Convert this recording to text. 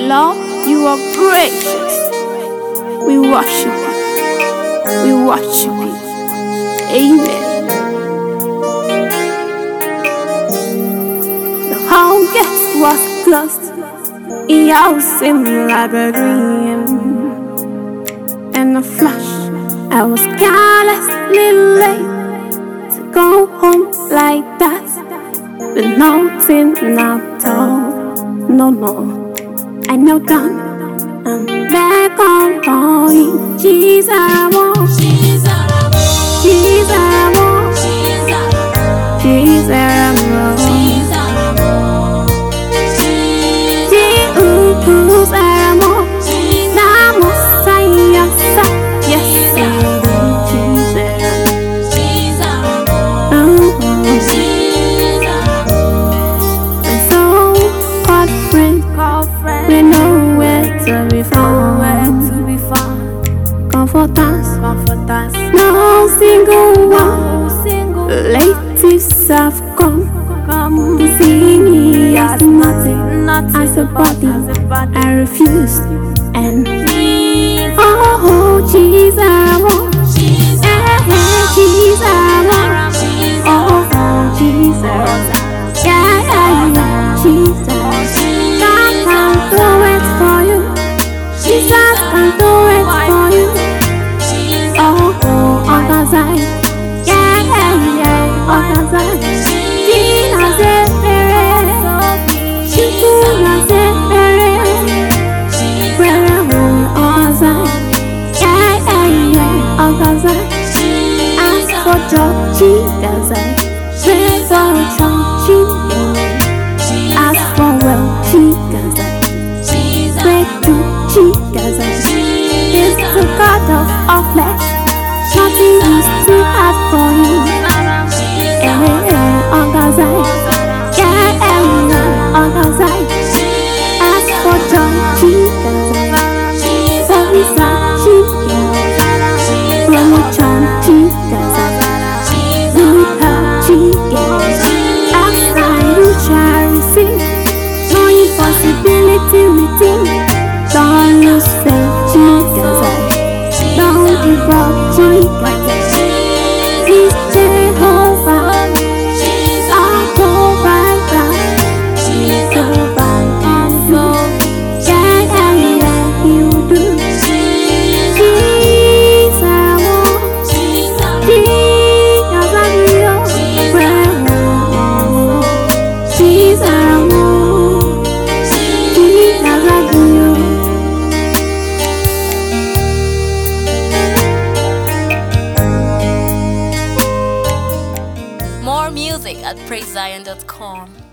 Lord, you are gracious. We worship you. We worship you. Amen. The home gate was closed. It all seemed like a dream. In a flash, I was carelessly late to go home like that, but nothing at all. No, I knelt down and back on going. Jesus, I want. Jesus, I want. Jesus, I want. We know where to be found. Comfort us. No single one. Relatives have come to see me as nothing, as a body. I refused and oh, Jesus, I want. Jesus, I want. Oh, Jesus, yeah, Jesus. Jesus can do it for you. Oh, on the side. Yeah, on the side. Jesus is there. Jesus is there. Prayer on the side. Yeah, on the side. Ask for job, Jesus. Pray for a child, Jesus. Ask for wealth, Jesus. Jesus is the God of all flesh. Nothing is too hard for you. On God's side, yeah, on God's side. Ask for joy, Jesus. For His son, Jesus. Promotion, Jesus. Good health, Jesus. Outside you shall receive. No impossibility within. Don't lose faith, Jesus. Don't give up, Jesus. He's Jehovah, our provider. He's provider. Yeah, you do. Jesus, I want. Jesus, I will. Jesus, I want. Jesus, I will. More music at PraiseZion.com.